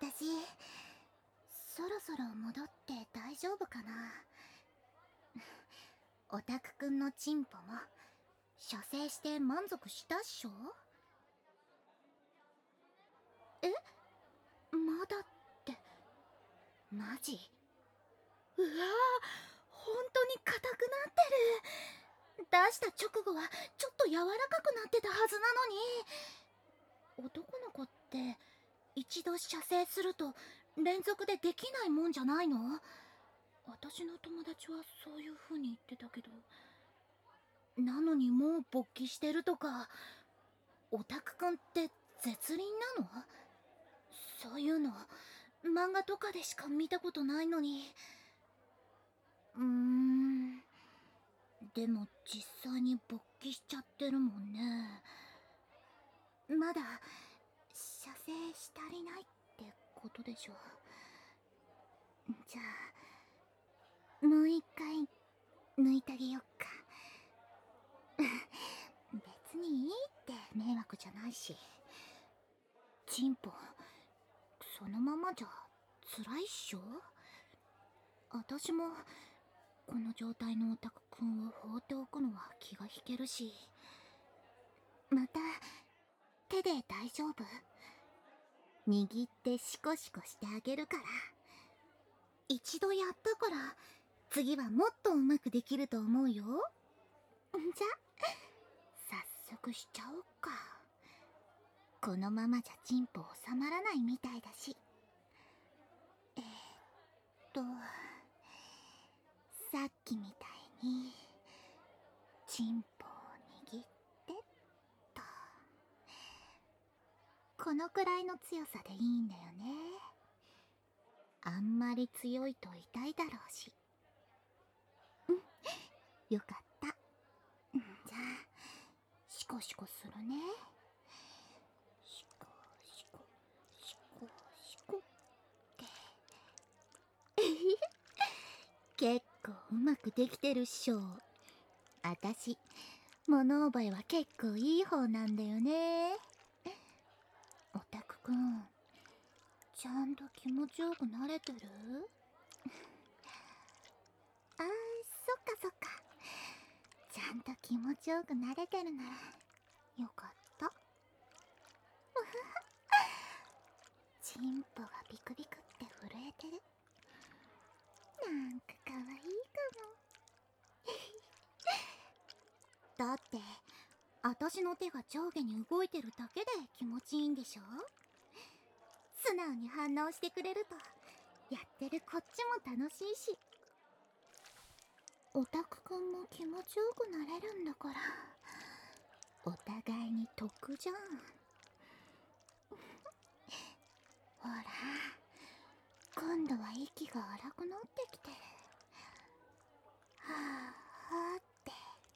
私そろそろ戻って大丈夫かな。オタクくんのチンポも射精して満足したっしょ。え、まだって。マジ？うわー、本当に硬くなってる。出した直後はちょっと柔らかくなってたはずなのに。男の子って一度射精すると連続でできないもんじゃないの？私の友達はそういう風に言ってたけど。なのにもう勃起してるとか。オタクくんって絶倫なの？そういうの漫画とかでしか見たことないのに。でも実際に勃起しちゃってるもんね。まだ射精し足りないってことでしょ。じゃあもう一回抜いてあげよっか。別にいいって迷惑じゃないし。チンポそのままじゃ辛いっしょ。私もこの状態のオタクくんを放っておくのは気が引けるし。また手で大丈夫？握ってシコシコしてあげるから。一度やったから次はもっとうまくできると思うよ。じゃ早速しちゃおうか。このままじゃチンポ収まらないみたいだし。さっきみたいにチンポを握ってっと。このくらいの強さでいいんだよね。あんまり強いと痛いだろうし。よかった。じゃあシコシコするね。シコシコシコシコって結構うまくできてるっしょ。あたし物覚えは結構いい方なんだよね。オタクくんちゃんと気持ちよくなれてる？あー、そっかそっか。ちゃんと気持ちよくなれてるならよかった。チンポがビクビクって震えてる。なんかかわいいかも。だって私の手が上下に動いてるだけで気持ちいいんでしょ。素直に反応してくれるとやってるこっちも楽しいし。オタクくんも気持ちよくなれるんだから、お互いに得じゃん。ほら今度は息が荒くなってきてる。はぁはぁって。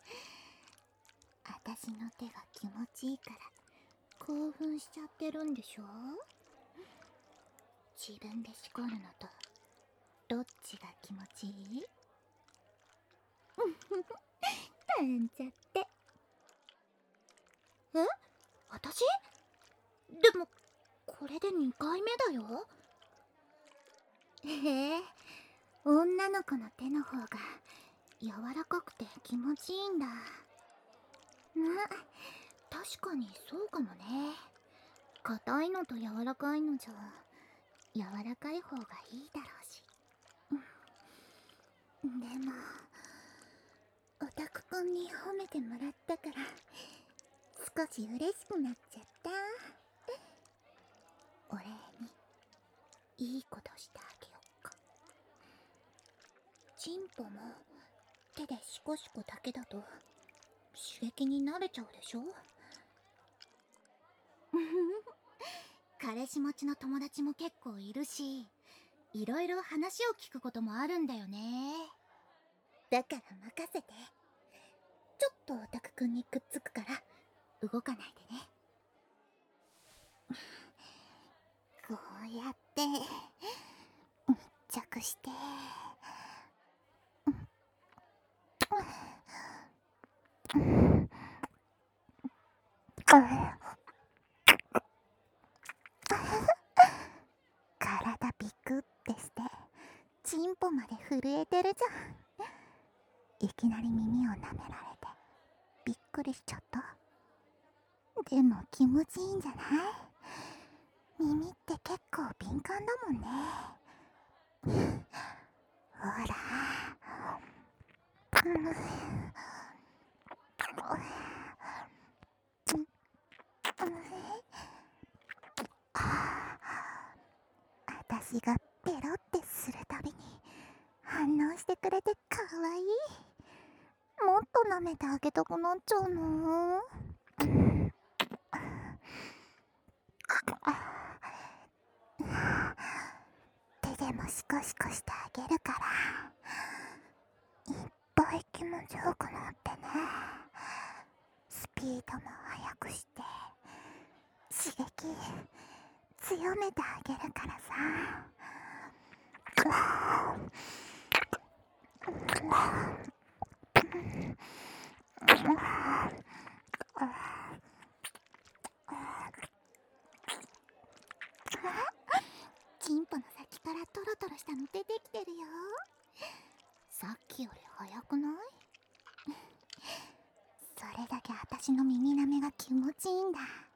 私の手が気持ちいいから興奮しちゃってるんでしょ。自分でしこるのとどっちが気持ちいい？なんちゃって。え？私？でもこれで2回目だよ。へえ、女の子の手の方が柔らかくて気持ちいいんだ。確かにそうかもね。硬いのと柔らかいのじゃ柔らかい方がいいだろうし。でもオタクくんに褒めてもらったから少し嬉しくなっちゃった。お礼にいいことしてあげよっか。チンポも手でシコシコだけだと刺激に慣れちゃうでしょ。彼氏持ちの友達も結構いるし、いろいろ話を聞くこともあるんだよね。だから任せて。ちょっとオタクくんにくっつくから動かないでね。こうやって密着して、 後まで震えてるじゃん。いきなり耳を舐められてびっくりしちゃった。でも気持ちいいんじゃない？耳って結構敏感だもんね。ほら。私がペロってするたびに反応してくれてかわいい。もっと舐めてあげたくなっちゃうの。手でもシコシコしてあげるからいっぱい気持ちよくなってね。スピードも速くして刺激強めてあげるからさ。チンポの先からトロトロしたの出てきてるよ。さっきより早くない？それだけ私の耳舐めが気持ちいいんだ。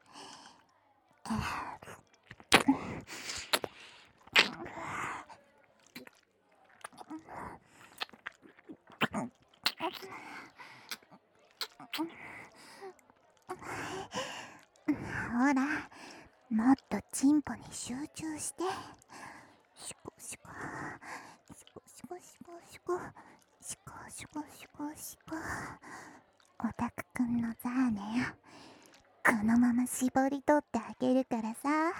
ほら、もっとチンポに集中して。シコシコシコシコシコシコシコシコシコシコ。オタクくんのザーネよ、このまま絞り取ってあげるからさ。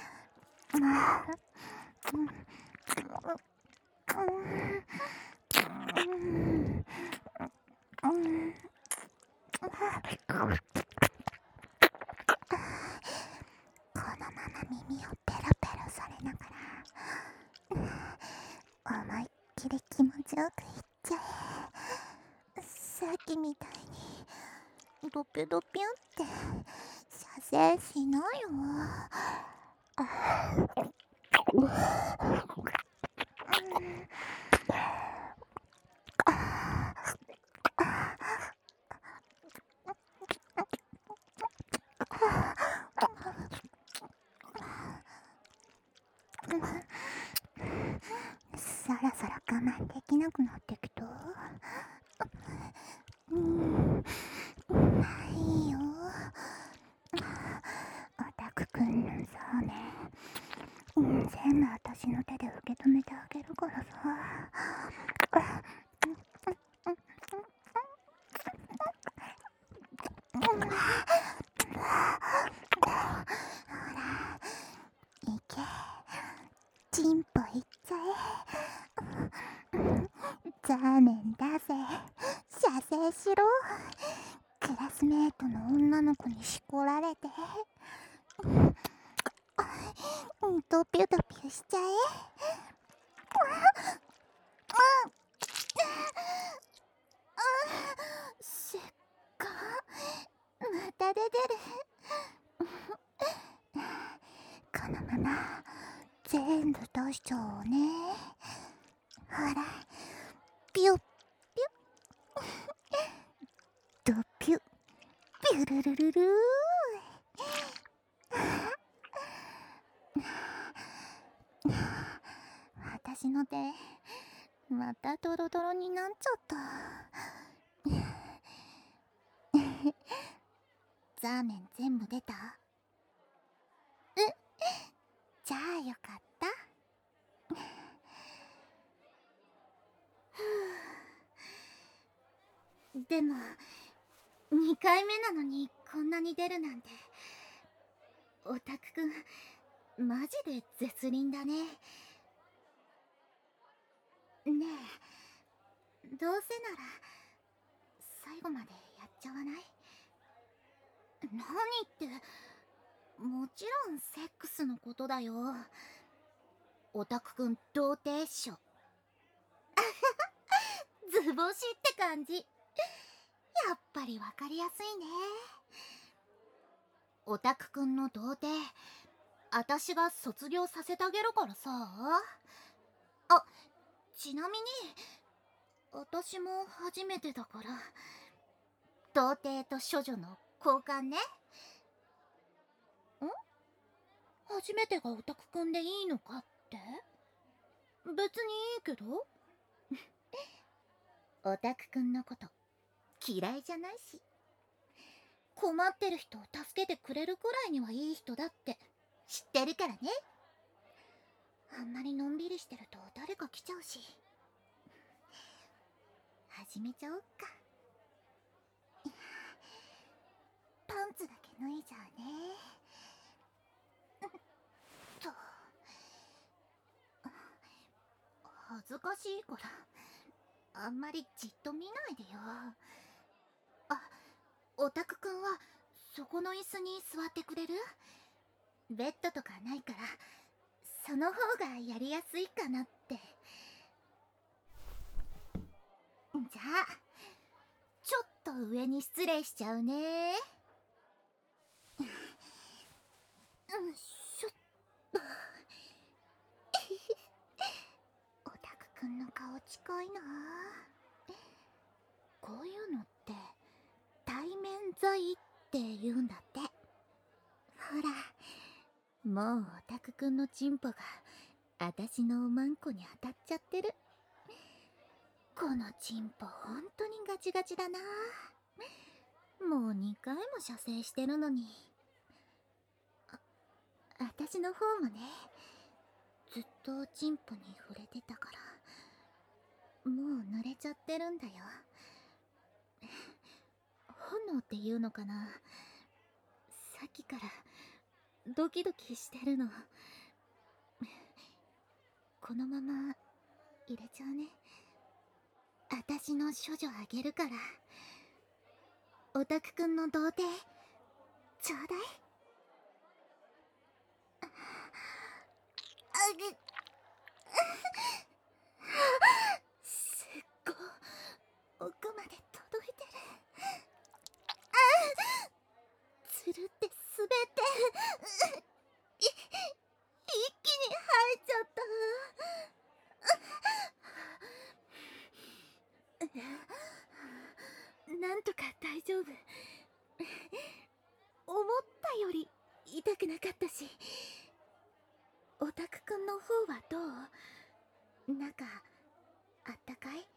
このまま耳をペロペロされながら思いっきり気持ちよくいっちゃえ。さっきみたいにドピュドピュって射精しないよ。そろそろ我慢できなくなってきた。いいよ。オタクくんのそうね、全部私の手で受け止めてあげるからさ。ほら、いけ、チンポいっちゃえ。ザーメンだぜ、射精しろ。クラスメートの女の子にしこられてドピュドピュしちゃえ。せっかまた出てる。このまま全部出しちゃおうね。ほら、ピュッピュッドピュッピュルルルルー。私の手またドロドロになっちゃった。ザーメン全部出た？じゃあよかった。でも2回目なのにこんなに出るなんて、オタクくんマジで絶倫だね。ねえ、どうせなら最後までやっちゃわない？何って、もちろんセックスのことだよ。オタクくん童貞っしょ。図星って感じ。やっぱりわかりやすいね。オタクくんの童貞、あたしが卒業させてあげるからさ。あ、 ちなみに私も初めてだから、童貞と処女の交換ね。ん？初めてがオタクくんでいいのかって？別にいいけど。オタクくんのこと嫌いじゃないし、困ってる人を助けてくれるくらいにはいい人だって知ってるからね。あんまりのんびりしてると誰か来ちゃうし。始めちゃおっか。パンツだけ脱いじゃうね。と恥ずかしいからあんまりじっと見ないでよ。あ、オタクくんはそこの椅子に座ってくれる？ベッドとかないからその方がやりやすいかなって。じゃあちょっと上に失礼しちゃうね。しょっと。オタクくんの顔近いな。こういうのって対面罪って言うんだって。ほら、もうオタクくんのチンポがあたしのおまんこに当たっちゃってる。このチンポほんとにガチガチだな。もう2回も射精してるのに。あたしの方もね、ずっとチンポに触れてたからもう濡れちゃってるんだよ。本能っていうのかな。さっきからドキドキしてるの。このまま入れちゃうね。あたしの処女あげるから、オタクくんの童貞ちょうだい。すっごい奥まで届いてる。つるって滑って一気に生えちゃった。なんとか大丈夫。思ったより痛くなかったし。オタクくんの方はどう？中あったかい？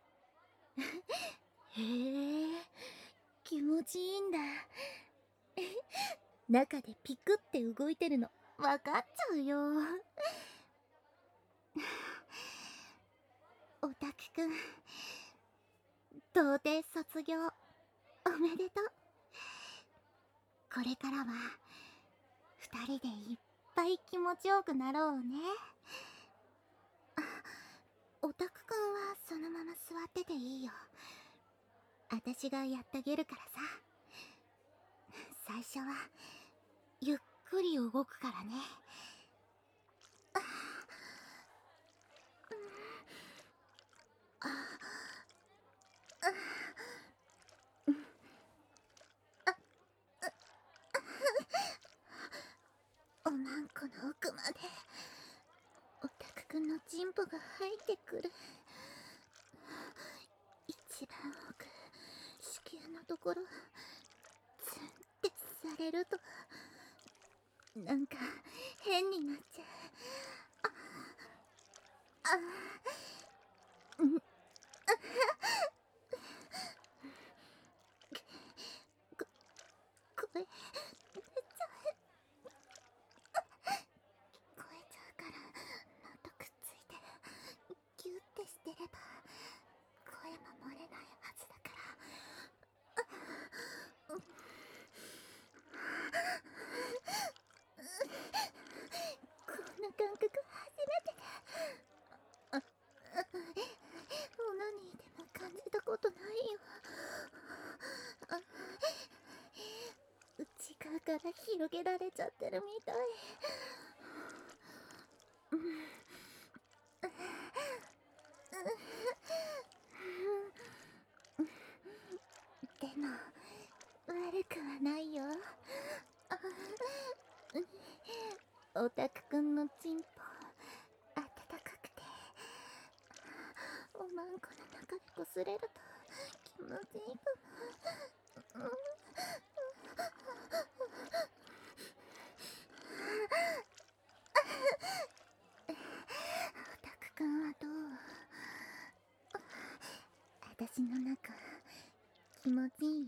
へえ、気持ちいいんだ。中でピクって動いてるのわかっちゃうよ。オタクくん、童貞卒業おめでとう。これからは2人でいっぱい気持ちよくなろうね。オタクくんはそのまま座ってていいよ。あたしがやってあげるからさ。最初はゆっくり動くからね。おまんこの奥までオタクくんのチンポが入ってくる。一番奥、子宮のところツンってされるとなんか変になっちゃう。声聞こえちゃうからなんとくっついてギュッてしてれば声も漏れないはずだから。こんな感覚初めてだ。オナニーでも感じたことないよ。内側から広げられちゃってるみたい。でも悪くはないよ。オタクくんのチンポ温かくておまんこの中でこすれると気持ちいいかも。オタクくんはどう？私の中気持ちいい？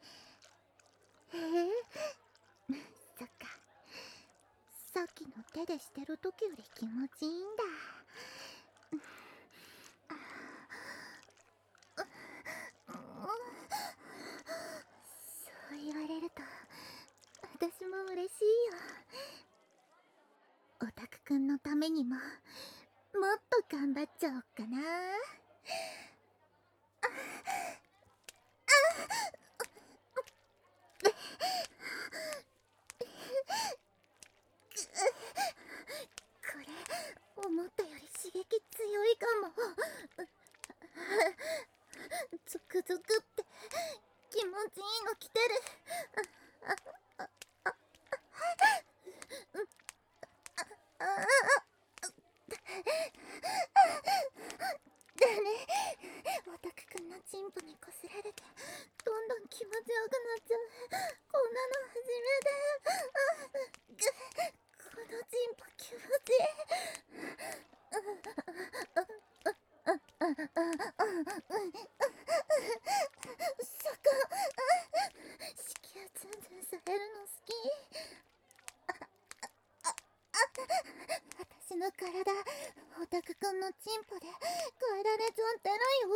そっか、さっきの手でしてる時より気持ちいいんだ。そう言われると私も嬉しいよ。オタクくんのためにももっと頑張っちゃおっかな。これ思ったより刺激強いかも。ゾクゾクって気持ちいいの来てる。だね、オタクくんのチンポにこすられてどんどん気持ちよくなっちゃう。こんなの初めて。このチンポ気持ちいい。そこ子宮ツンツンされるの好き。私の体オタクくんのチンポで変えられちゃってるよ。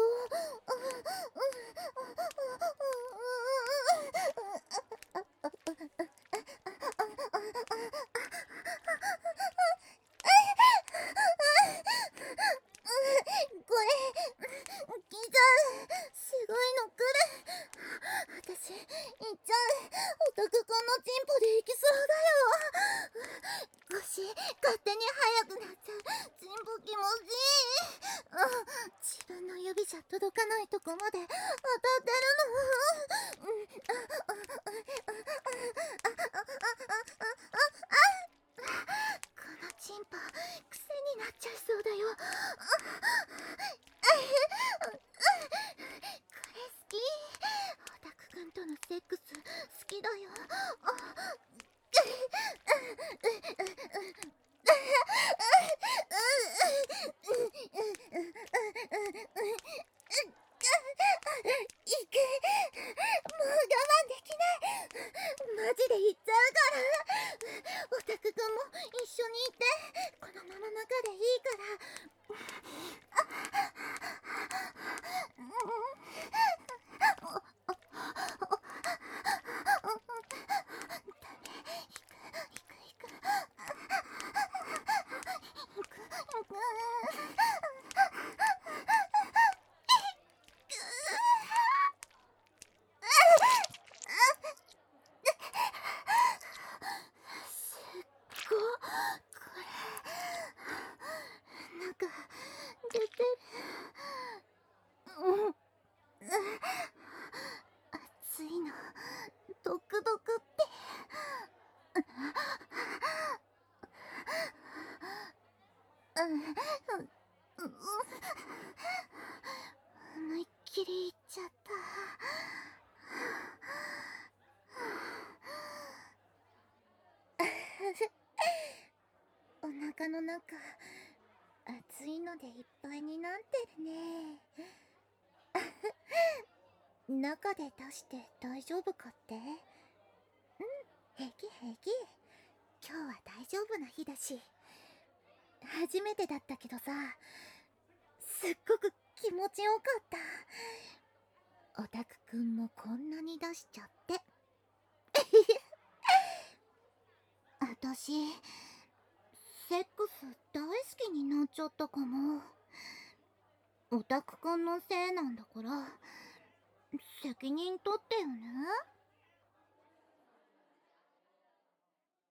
これギザすごいの来る。私行っちゃう。オタクくんのチンポで行きそうだよ。腰勝手に速くなっちゃう。チンポ気持ちいい。自分の指じゃ届かないとこまで当たってるの。このチンポ癖になっちゃいそうだよ。これ好き。オタクくんとのセックス好きだよ。いく、もう我慢できない。マジで行っちゃうから。オタクくんも一緒にいて。このまま中でいいから。なんか出てる。熱いのドクドクって。思いっきりいっちゃった。お腹の中熱いのでいっぱいになってるね。中で出して大丈夫かって？平気平気。今日は大丈夫な日だし。初めてだったけどさ、すっごく気持ちよかった。オタクくんもこんなに出しちゃって。あたしセックス大好きになっちゃったかも。オタクくんのせいなんだから責任取ってよね。